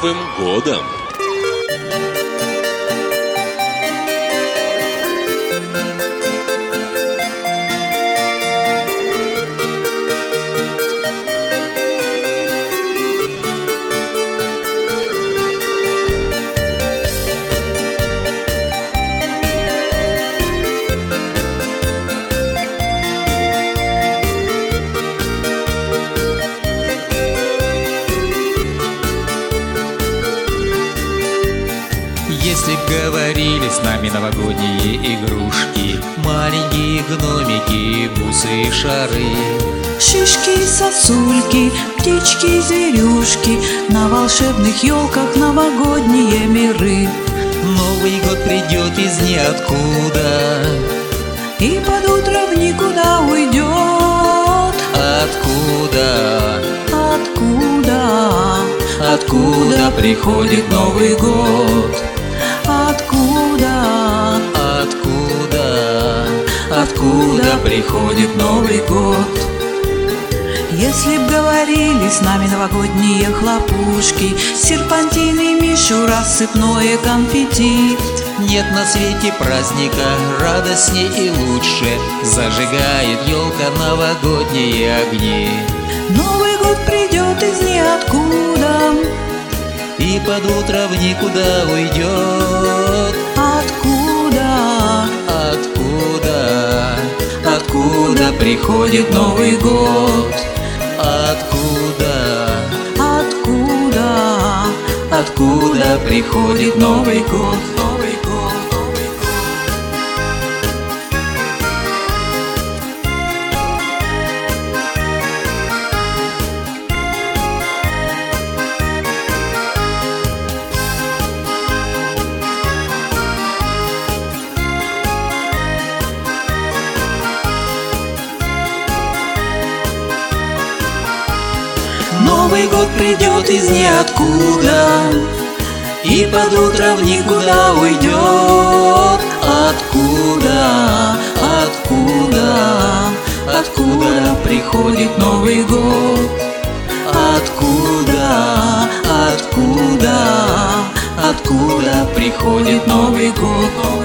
Новым годом! Если б говорили с нами новогодние игрушки, маленькие гномики, бусы и шары, шишки, сосульки, птички, зверюшки, на волшебных елках новогодние миры. Новый год придет из ниоткуда и под утро в никуда уйдет. Откуда? Откуда? Откуда приходит Новый год? Откуда? Откуда? Откуда приходит Новый год? Если б говорили с нами новогодние хлопушки, серпантины, мишура, рассыпное конфетти, нет на свете праздника радостней и лучше, зажигает елка новогодние огни. Новый год придет из ниоткуда и под утро в никуда уйдет. Откуда? Откуда? Откуда приходит Новый год? Откуда? Откуда? Откуда приходит Новый год? Новый год. Новый год придет из ниоткуда и под утро в никуда уйдет. Откуда? Откуда? Откуда приходит Новый год? Откуда? Откуда? Откуда приходит Новый год?